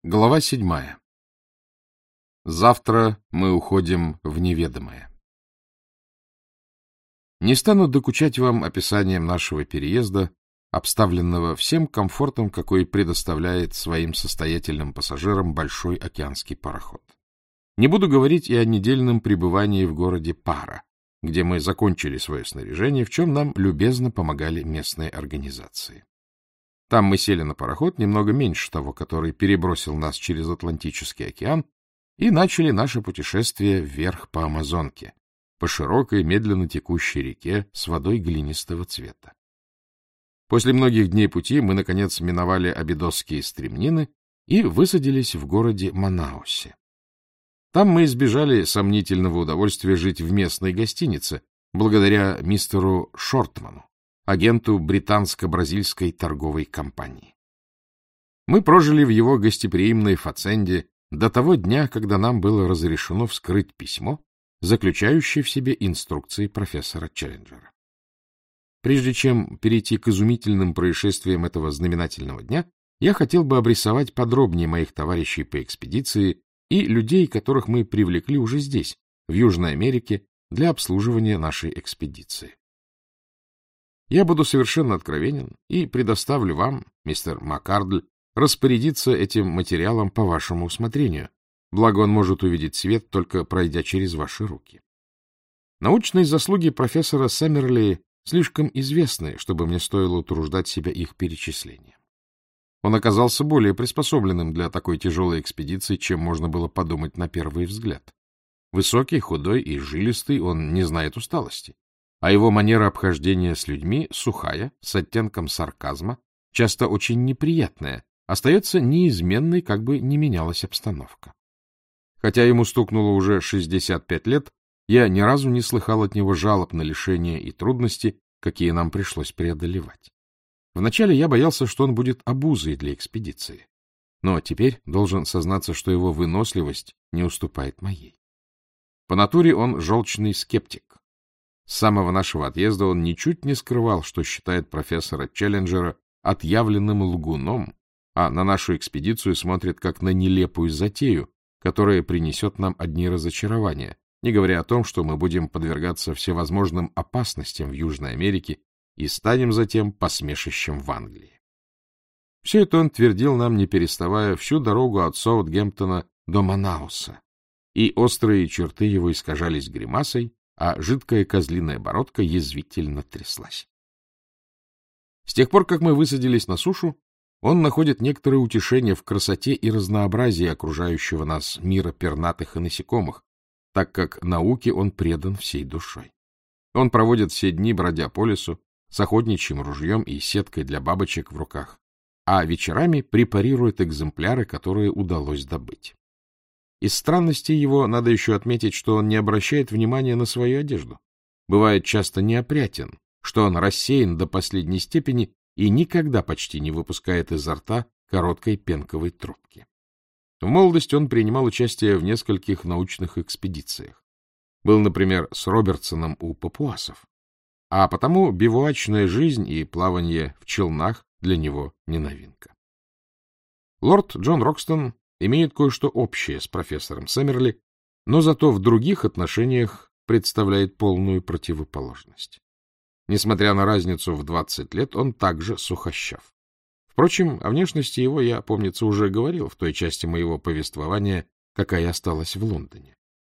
Глава 7. Завтра мы уходим в неведомое. Не стану докучать вам описанием нашего переезда, обставленного всем комфортом, какой предоставляет своим состоятельным пассажирам большой океанский пароход. Не буду говорить и о недельном пребывании в городе Пара, где мы закончили свое снаряжение, в чем нам любезно помогали местные организации. Там мы сели на пароход, немного меньше того, который перебросил нас через Атлантический океан, и начали наше путешествие вверх по Амазонке, по широкой, медленно текущей реке с водой глинистого цвета. После многих дней пути мы, наконец, миновали Абидосские стремнины и высадились в городе Манаусе. Там мы избежали сомнительного удовольствия жить в местной гостинице, благодаря мистеру Шортману, агенту британско-бразильской торговой компании. Мы прожили в его гостеприимной фаценде до того дня, когда нам было разрешено вскрыть письмо, заключающее в себе инструкции профессора Челленджера. Прежде чем перейти к изумительным происшествиям этого знаменательного дня, я хотел бы обрисовать подробнее моих товарищей по экспедиции и людей, которых мы привлекли уже здесь, в Южной Америке, для обслуживания нашей экспедиции. Я буду совершенно откровенен и предоставлю вам, мистер Маккардль, распорядиться этим материалом по вашему усмотрению, благо он может увидеть свет, только пройдя через ваши руки. Научные заслуги профессора Сэммерли слишком известны, чтобы мне стоило утруждать себя их перечислением. Он оказался более приспособленным для такой тяжелой экспедиции, чем можно было подумать на первый взгляд. Высокий, худой и жилистый, он не знает усталости. А его манера обхождения с людьми сухая, с оттенком сарказма, часто очень неприятная, остается неизменной, как бы ни менялась обстановка. Хотя ему стукнуло уже 65 лет, я ни разу не слыхал от него жалоб на лишения и трудности, какие нам пришлось преодолевать. Вначале я боялся, что он будет обузой для экспедиции, но теперь должен сознаться, что его выносливость не уступает моей. По натуре он желчный скептик. С самого нашего отъезда он ничуть не скрывал, что считает профессора Челленджера отъявленным лгуном, а на нашу экспедицию смотрит как на нелепую затею, которая принесет нам одни разочарования, не говоря о том, что мы будем подвергаться всевозможным опасностям в Южной Америке и станем затем посмешищем в Англии. Все это он твердил нам, не переставая, всю дорогу от Саутгемптона до Манауса, и острые черты его искажались гримасой, а жидкая козлиная бородка язвительно тряслась. С тех пор, как мы высадились на сушу, он находит некоторое утешение в красоте и разнообразии окружающего нас мира пернатых и насекомых, так как науке он предан всей душой. Он проводит все дни, бродя по лесу, с охотничьим ружьем и сеткой для бабочек в руках, а вечерами препарирует экземпляры, которые удалось добыть. Из странностей его надо еще отметить, что он не обращает внимания на свою одежду. Бывает часто неопрятен, что он рассеян до последней степени и никогда почти не выпускает изо рта короткой пенковой трубки. В молодости он принимал участие в нескольких научных экспедициях. Был, например, с Робертсоном у папуасов. А потому бивуачная жизнь и плавание в челнах для него не новинка. Лорд Джон Рокстон имеет кое-что общее с профессором Сэммерли, но зато в других отношениях представляет полную противоположность. Несмотря на разницу в 20 лет, он также сухощав. Впрочем, о внешности его я, помнится, уже говорил в той части моего повествования, какая осталась в Лондоне.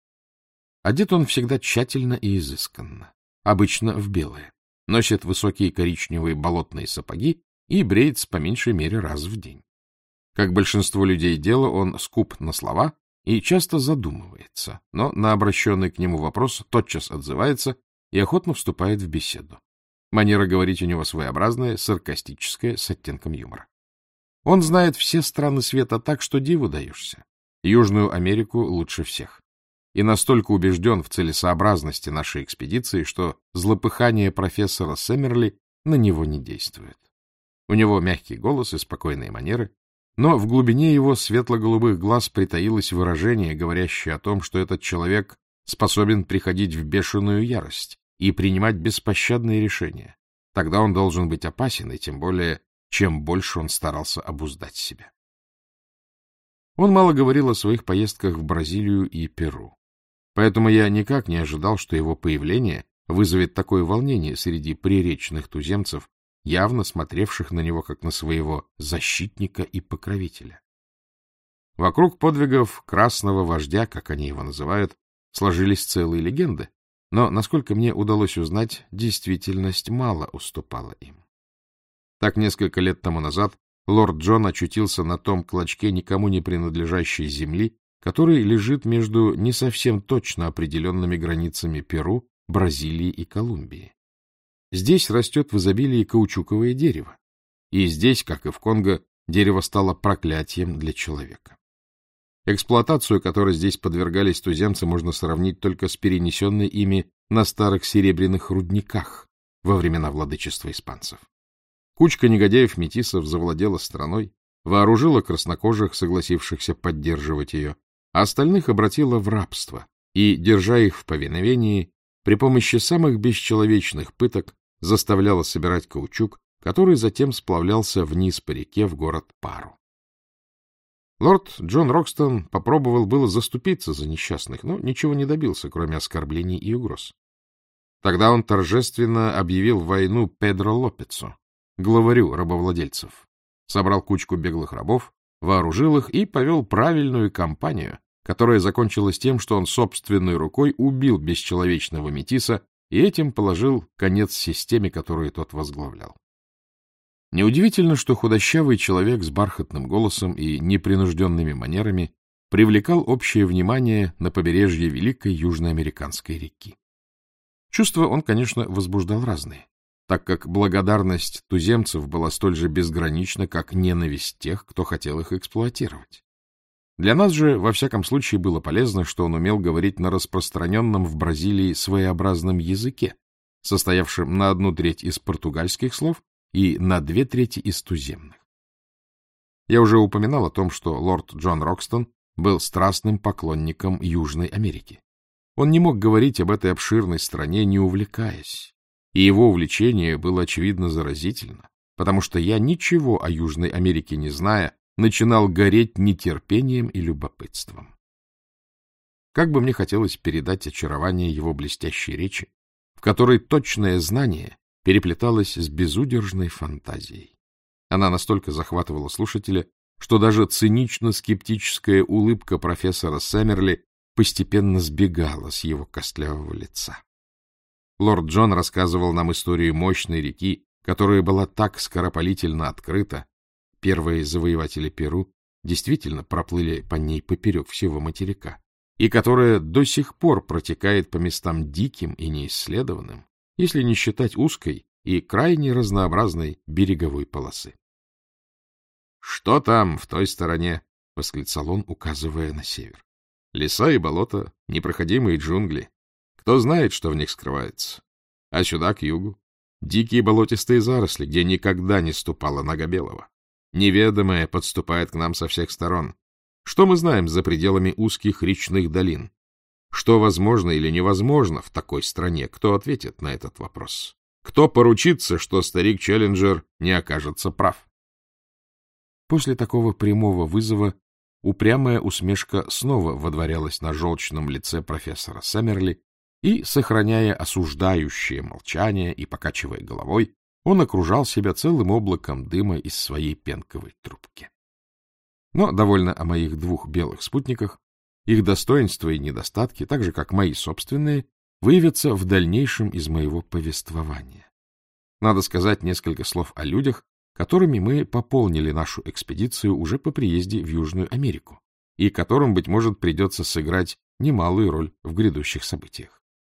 Одет он всегда тщательно и изысканно, обычно в белое, носит высокие коричневые болотные сапоги и бреется по меньшей мере раз в день. Как большинство людей дела, он скуп на слова и часто задумывается, но на обращенный к нему вопрос тотчас отзывается и охотно вступает в беседу. Манера говорить у него своеобразная, саркастическая, с оттенком юмора. Он знает все страны света так, что диву даешься. Южную Америку лучше всех. И настолько убежден в целесообразности нашей экспедиции, что злопыхание профессора Сэммерли на него не действует. У него мягкий голос и спокойные манеры, но в глубине его светло-голубых глаз притаилось выражение, говорящее о том, что этот человек способен приходить в бешеную ярость и принимать беспощадные решения. Тогда он должен быть опасен, и тем более, чем больше он старался обуздать себя. Он мало говорил о своих поездках в Бразилию и Перу. Поэтому я никак не ожидал, что его появление вызовет такое волнение среди приречных туземцев, явно смотревших на него как на своего защитника и покровителя. Вокруг подвигов красного вождя, как они его называют, сложились целые легенды, но, насколько мне удалось узнать, действительность мало уступала им. Так, несколько лет тому назад лорд Джон очутился на том клочке никому не принадлежащей земли, который лежит между не совсем точно определенными границами Перу, Бразилии и Колумбии. Здесь растет в изобилии каучуковое дерево, и здесь, как и в Конго, дерево стало проклятием для человека. Эксплуатацию, которой здесь подвергались туземцы, можно сравнить только с перенесенной ими на старых серебряных рудниках во времена владычества испанцев. Кучка негодяев-метисов завладела страной, вооружила краснокожих, согласившихся поддерживать ее, а остальных обратила в рабство и, держа их в повиновении, при помощи самых бесчеловечных пыток заставляла собирать каучук, который затем сплавлялся вниз по реке в город Пару. Лорд Джон Рокстон попробовал было заступиться за несчастных, но ничего не добился, кроме оскорблений и угроз. Тогда он торжественно объявил войну Педро Лопесу, главарю рабовладельцев, собрал кучку беглых рабов, вооружил их и повел правильную кампанию, которая закончилась тем, что он собственной рукой убил бесчеловечного метиса и этим положил конец системе, которую тот возглавлял. Неудивительно, что худощавый человек с бархатным голосом и непринужденными манерами привлекал общее внимание на побережье великой южноамериканской реки. Чувства он, конечно, возбуждал разные, так как благодарность туземцев была столь же безгранична, как ненависть тех, кто хотел их эксплуатировать. Для нас же, во всяком случае, было полезно, что он умел говорить на распространенном в Бразилии своеобразном языке, состоявшем на 1/3 из португальских слов и на 2/3 из туземных. Я уже упоминал о том, что лорд Джон Рокстон был страстным поклонником Южной Америки. Он не мог говорить об этой обширной стране, не увлекаясь, и его увлечение было, очевидно, заразительно, потому что я, ничего о Южной Америке не зная, начинал гореть нетерпением и любопытством. Как бы мне хотелось передать очарование его блестящей речи, в которой точное знание переплеталось с безудержной фантазией. Она настолько захватывала слушателя, что даже цинично-скептическая улыбка профессора Сэммерли постепенно сбегала с его костлявого лица. Лорд Джон рассказывал нам историю мощной реки, которая была так скоропалительно открыта. Первые завоеватели Перу действительно проплыли по ней поперек всего материка, и которая до сих пор протекает по местам диким и неисследованным, если не считать узкой и крайне разнообразной береговой полосы. — Что там в той стороне? — восклицал он, указывая на север. — Леса и болота, непроходимые джунгли. Кто знает, что в них скрывается? А сюда, к югу, дикие болотистые заросли, где никогда не ступала нога белого. Неведомое подступает к нам со всех сторон. Что мы знаем за пределами узких речных долин? Что возможно или невозможно в такой стране? Кто ответит на этот вопрос? Кто поручится, что старик Челленджер не окажется прав? После такого прямого вызова упрямая усмешка снова водворялась на желчном лице профессора Сэммерли, и, сохраняя осуждающее молчание и покачивая головой, он окружал себя целым облаком дыма из своей пенковой трубки. Но довольно о моих двух белых спутниках, их достоинства и недостатки, так же, как мои собственные, выявятся в дальнейшем из моего повествования. Надо сказать несколько слов о людях, которыми мы пополнили нашу экспедицию уже по приезде в Южную Америку, и которым, быть может, придется сыграть немалую роль в грядущих событиях.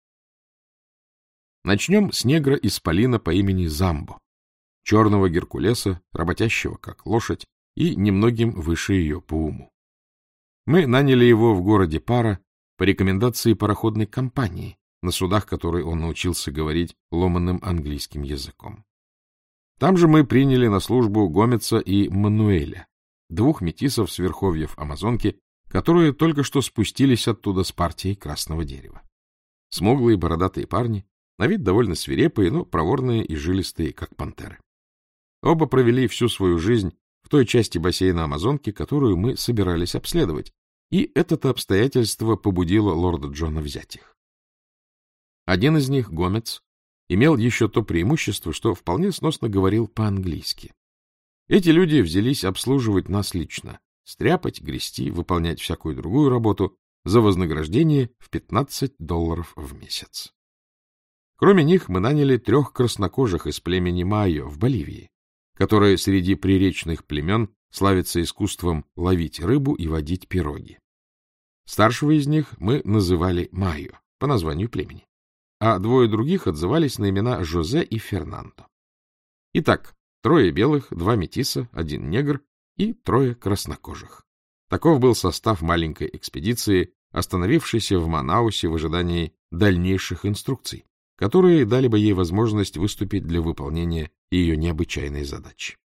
Начнем с негра-исполина по имени Замбо, черного Геркулеса, работящего как лошадь и немногим выше ее по уму. Мы наняли его в городе Пара по рекомендации пароходной компании, на судах которой он научился говорить ломаным английским языком. Там же мы приняли на службу Гомеца и Мануэля, двух метисов с верховьев Амазонки, которые только что спустились оттуда с партией красного дерева. Смуглые бородатые парни, на вид довольно свирепые, но проворные и жилистые, как пантеры. Оба провели всю свою жизнь в той части бассейна Амазонки, которую мы собирались обследовать, и это обстоятельство побудило лорда Джона взять их. Один из них, Гомец, имел еще то преимущество, что вполне сносно говорил по-английски. Эти люди взялись обслуживать нас лично, стряпать, грести, выполнять всякую другую работу за вознаграждение в $15 в месяц. Кроме них мы наняли 3 краснокожих из племени Майо в Боливии, которое среди приречных племен славится искусством ловить рыбу и водить пироги. Старшего из них мы называли Майо по названию племени, а 2 других отзывались на имена Жозе и Фернандо. Итак, 3 белых, 2 метиса, 1 негр и 3 краснокожих. Таков был состав маленькой экспедиции, остановившейся в Манаусе в ожидании дальнейших инструкций, которые дали бы ей возможность выступить для выполнения ее необычайной задачи.